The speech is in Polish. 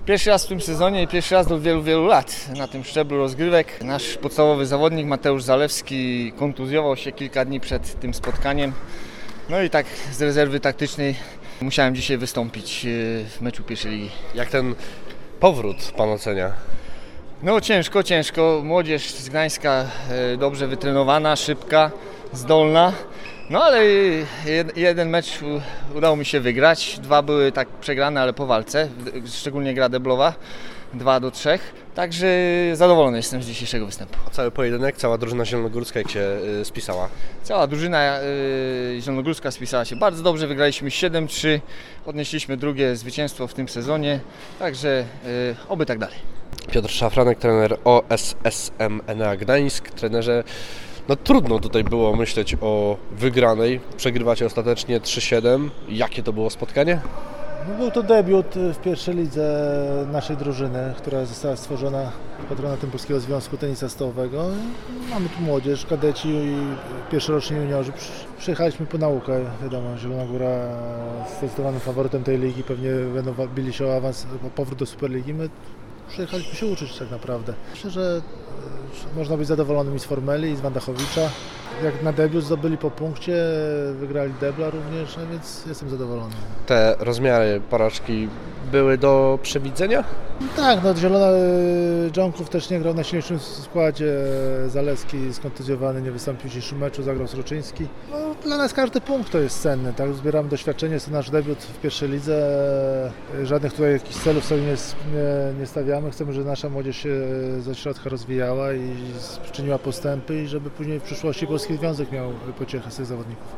Pierwszy raz w tym sezonie i pierwszy raz od wielu, wielu lat na tym szczeblu rozgrywek. Nasz podstawowy zawodnik Mateusz Zalewski kontuzjował się kilka dni przed tym spotkaniem. No i tak z rezerwy taktycznej musiałem dzisiaj wystąpić w meczu pierwszej ligi. Jak ten powrót pan ocenia? No ciężko. Młodzież z Gdańska dobrze wytrenowana, szybka, zdolna. No ale jeden mecz udało mi się wygrać, 2 były tak przegrane, ale po walce, szczególnie gra deblowa, 2-3. Także zadowolony jestem z dzisiejszego występu. A cały pojedynek, cała drużyna zielonogórska jak się spisała? Cała drużyna zielonogórska spisała się bardzo dobrze, wygraliśmy 7-3, odnieśliśmy drugie zwycięstwo w tym sezonie, także oby tak dalej. Piotr Szafranek, trener OSSM Enea Gdańsk. Trenerze, no trudno tutaj było myśleć o wygranej, przegrywacie ostatecznie 3-7. Jakie to było spotkanie? No, był to debiut w pierwszej lidze naszej drużyny, która została stworzona patronatem Polskiego Związku Tenisa Stołowego. Mamy tu młodzież, kadeci i pierwszoroczni juniorzy. Przyjechaliśmy po naukę. Wiadomo, Zielona Góra zdecydowanym faworytem tej ligi, pewnie będą bili się o awans, o powrót do Superligi. My przyjechaliśmy się uczyć tak naprawdę. Myślę, że można być zadowolonym i z Formeli, i z Wandachowicza. Jak na debiut zdobyli po punkcie, wygrali debla również, a więc jestem zadowolony. Te rozmiary porażki były do przewidzenia? Tak, no Zielona Dżonków też nie grał na silniejszym składzie. Zalewski skontuzjowany, nie wystąpił w dzisiejszym meczu, zagrał Sroczyński. No, dla nas każdy punkt to jest cenny, tak? Zbieramy doświadczenie, jest to nasz debiut w pierwszej lidze. Żadnych tutaj jakichś celów sobie nie stawiamy. Chcemy, żeby nasza młodzież się ze środka rozwijała i czyniła postępy i żeby później w przyszłości Polski Związek miał pociechę z tych zawodników.